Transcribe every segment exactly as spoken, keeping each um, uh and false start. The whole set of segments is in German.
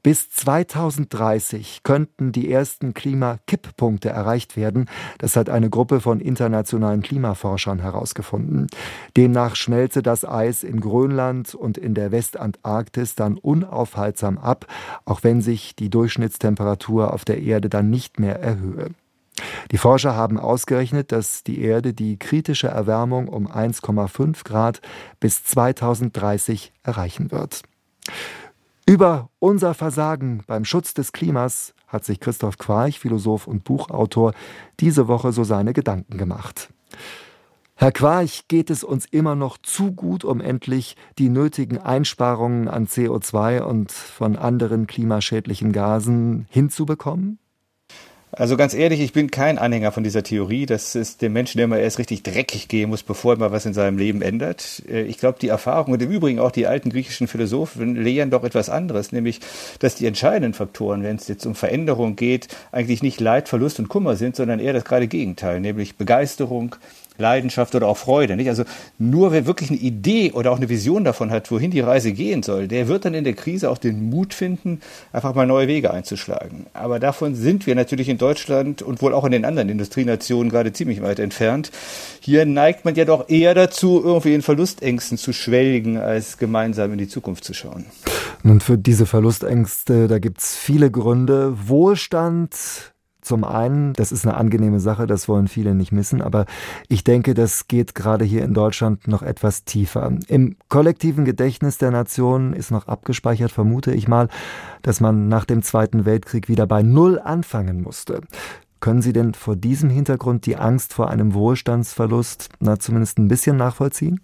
Bis zweitausenddreißig könnten die ersten Klimakipppunkte erreicht werden. Das hat eine Gruppe von internationalen Klimaforschern herausgefunden. Demnach schmelze das Eis in Grönland und in der Westantarktis dann unaufhaltsam ab, auch wenn sich die Durchschnittstemperatur auf der Erde dann nicht mehr erhöhe. Die Forscher haben ausgerechnet, dass die Erde die kritische Erwärmung um eins Komma fünf Grad bis zweitausenddreißig erreichen wird. Über unser Versagen beim Schutz des Klimas hat sich Christoph Quarch, Philosoph und Buchautor, diese Woche so seine Gedanken gemacht. Herr Quarch, geht es uns immer noch zu gut, um endlich die nötigen Einsparungen an C O zwei und von anderen klimaschädlichen Gasen hinzubekommen? Also ganz ehrlich, ich bin kein Anhänger von dieser Theorie, dass es dem Menschen immer erst richtig dreckig gehen muss, bevor er mal was in seinem Leben ändert. Ich glaube, die Erfahrung und im Übrigen auch die alten griechischen Philosophen lehren doch etwas anderes, nämlich, dass die entscheidenden Faktoren, wenn es jetzt um Veränderung geht, eigentlich nicht Leid, Verlust und Kummer sind, sondern eher das gerade Gegenteil, nämlich Begeisterung, Leidenschaft oder auch Freude, nicht? Also nur wer wirklich eine Idee oder auch eine Vision davon hat, wohin die Reise gehen soll, der wird dann in der Krise auch den Mut finden, einfach mal neue Wege einzuschlagen. Aber davon sind wir natürlich in Deutschland und wohl auch in den anderen Industrienationen gerade ziemlich weit entfernt. Hier neigt man ja doch eher dazu, irgendwie in Verlustängsten zu schwelgen, als gemeinsam in die Zukunft zu schauen. Nun, für diese Verlustängste, da gibt's viele Gründe. Wohlstand zum einen, das ist eine angenehme Sache, das wollen viele nicht missen, aber ich denke, das geht gerade hier in Deutschland noch etwas tiefer. Im kollektiven Gedächtnis der Nation ist noch abgespeichert, vermute ich mal, dass man nach dem Zweiten Weltkrieg wieder bei Null anfangen musste. Können Sie denn vor diesem Hintergrund die Angst vor einem Wohlstandsverlust na, zumindest ein bisschen nachvollziehen?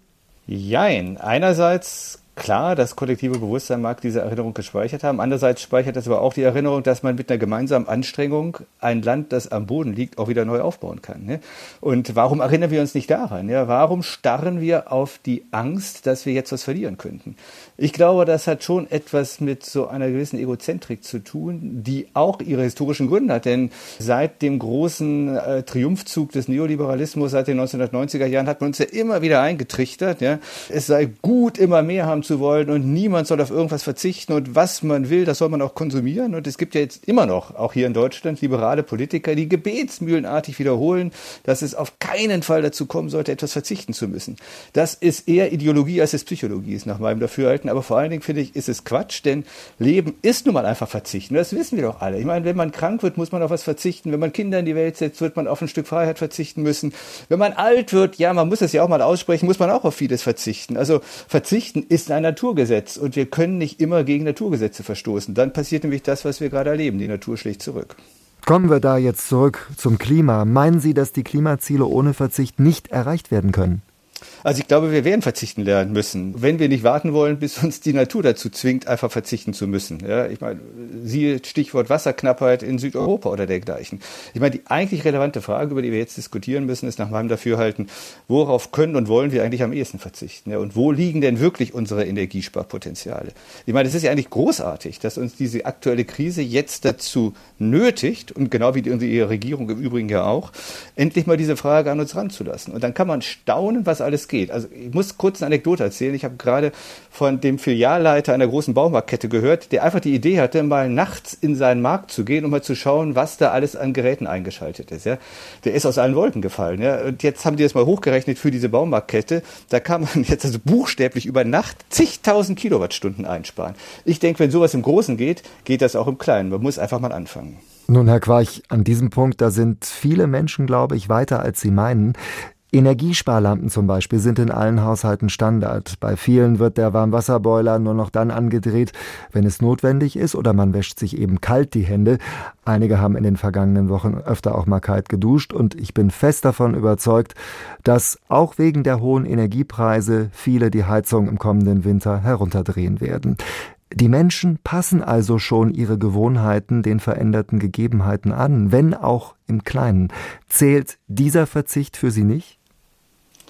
Jein. Einerseits klar, das kollektive Bewusstsein mag diese Erinnerung gespeichert haben. Andererseits speichert es aber auch die Erinnerung, dass man mit einer gemeinsamen Anstrengung ein Land, das am Boden liegt, auch wieder neu aufbauen kann. Ne? Und warum erinnern wir uns nicht daran? Ja? Warum starren wir auf die Angst, dass wir jetzt was verlieren könnten? Ich glaube, das hat schon etwas mit so einer gewissen Egozentrik zu tun, die auch ihre historischen Gründe hat. Denn seit dem großen äh, Triumphzug des Neoliberalismus, seit den neunzehnhundertneunziger Jahren, hat man uns ja immer wieder eingetrichtert, ja? Es sei gut, immer mehr haben zu wollen und niemand soll auf irgendwas verzichten und was man will, das soll man auch konsumieren. Und es gibt ja jetzt immer noch, auch hier in Deutschland, liberale Politiker, die gebetsmühlenartig wiederholen, dass es auf keinen Fall dazu kommen sollte, etwas verzichten zu müssen. Das ist eher Ideologie, als es Psychologie ist, nach meinem Dafürhalten. Aber vor allen Dingen, finde ich, ist es Quatsch, denn Leben ist nun mal einfach verzichten. Das wissen wir doch alle. Ich meine, wenn man krank wird, muss man auf was verzichten. Wenn man Kinder in die Welt setzt, wird man auf ein Stück Freiheit verzichten müssen. Wenn man alt wird, ja, man muss es ja auch mal aussprechen, muss man auch auf vieles verzichten. Also verzichten ist ein Naturgesetz und wir können nicht immer gegen Naturgesetze verstoßen. Dann passiert nämlich das, was wir gerade erleben. Die Natur schlägt zurück. Kommen wir da jetzt zurück zum Klima. Meinen Sie, dass die Klimaziele ohne Verzicht nicht erreicht werden können? Also ich glaube, wir werden verzichten lernen müssen, wenn wir nicht warten wollen, bis uns die Natur dazu zwingt, einfach verzichten zu müssen. Ja, ich meine, siehe Stichwort Wasserknappheit in Südeuropa oder dergleichen. Ich meine, die eigentlich relevante Frage, über die wir jetzt diskutieren müssen, ist nach meinem Dafürhalten, worauf können und wollen wir eigentlich am ehesten verzichten? Ja, und wo liegen denn wirklich unsere Energiesparpotenziale? Ich meine, es ist ja eigentlich großartig, dass uns diese aktuelle Krise jetzt dazu nötigt, und genau wie die, unsere Regierung im Übrigen ja auch, endlich mal diese Frage an uns ranzulassen. Und dann kann man staunen, was alles geht. Also ich muss kurz eine Anekdote erzählen. Ich habe gerade von dem Filialleiter einer großen Baumarktkette gehört, der einfach die Idee hatte, mal nachts in seinen Markt zu gehen, um mal zu schauen, was da alles an Geräten eingeschaltet ist. Ja. Der ist aus allen Wolken gefallen. Ja. Und jetzt haben die das mal hochgerechnet für diese Baumarktkette. Da kann man jetzt also buchstäblich über Nacht zigtausend Kilowattstunden einsparen. Ich denke, wenn sowas im Großen geht, geht das auch im Kleinen. Man muss einfach mal anfangen. Nun, Herr Quarch, an diesem Punkt, da sind viele Menschen, glaube ich, weiter, als sie meinen. Energiesparlampen zum Beispiel sind in allen Haushalten Standard. Bei vielen wird der Warmwasserboiler nur noch dann angedreht, wenn es notwendig ist oder man wäscht sich eben kalt die Hände. Einige haben in den vergangenen Wochen öfter auch mal kalt geduscht und ich bin fest davon überzeugt, dass auch wegen der hohen Energiepreise viele die Heizung im kommenden Winter herunterdrehen werden. Die Menschen passen also schon ihre Gewohnheiten den veränderten Gegebenheiten an, wenn auch im Kleinen. Zählt dieser Verzicht für Sie nicht?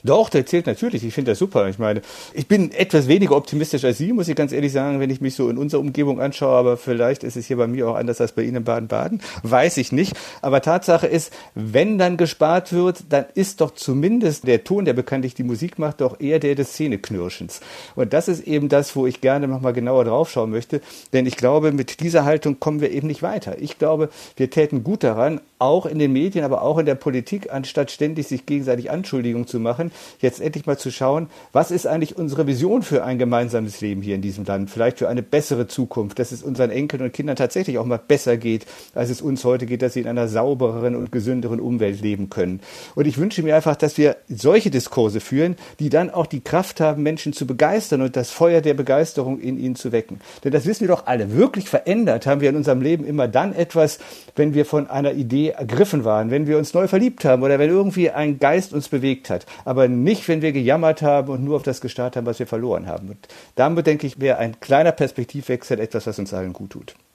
Doch, der zählt natürlich. Ich finde das super. Ich meine, ich bin etwas weniger optimistisch als Sie, muss ich ganz ehrlich sagen, wenn ich mich so in unserer Umgebung anschaue. Aber vielleicht ist es hier bei mir auch anders als bei Ihnen in Baden-Baden. Weiß ich nicht. Aber Tatsache ist, wenn dann gespart wird, dann ist doch zumindest der Ton, der bekanntlich die Musik macht, doch eher der des Zähneknirschens. Und das ist eben das, wo ich gerne nochmal genauer draufschauen möchte. Denn ich glaube, mit dieser Haltung kommen wir eben nicht weiter. Ich glaube, wir täten gut daran, auch in den Medien, aber auch in der Politik, anstatt ständig sich gegenseitig Anschuldigungen zu machen, jetzt endlich mal zu schauen, was ist eigentlich unsere Vision für ein gemeinsames Leben hier in diesem Land, vielleicht für eine bessere Zukunft, dass es unseren Enkeln und Kindern tatsächlich auch mal besser geht, als es uns heute geht, dass sie in einer saubereren und gesünderen Umwelt leben können. Und ich wünsche mir einfach, dass wir solche Diskurse führen, die dann auch die Kraft haben, Menschen zu begeistern und das Feuer der Begeisterung in ihnen zu wecken. Denn das wissen wir doch alle, wirklich verändert haben wir in unserem Leben immer dann etwas, wenn wir von einer Idee ergriffen waren, wenn wir uns neu verliebt haben oder wenn irgendwie ein Geist uns bewegt hat. Aber nicht, wenn wir gejammert haben und nur auf das gestarrt haben, was wir verloren haben. Und damit, denke ich, wäre ein kleiner Perspektivwechsel etwas, was uns allen gut tut.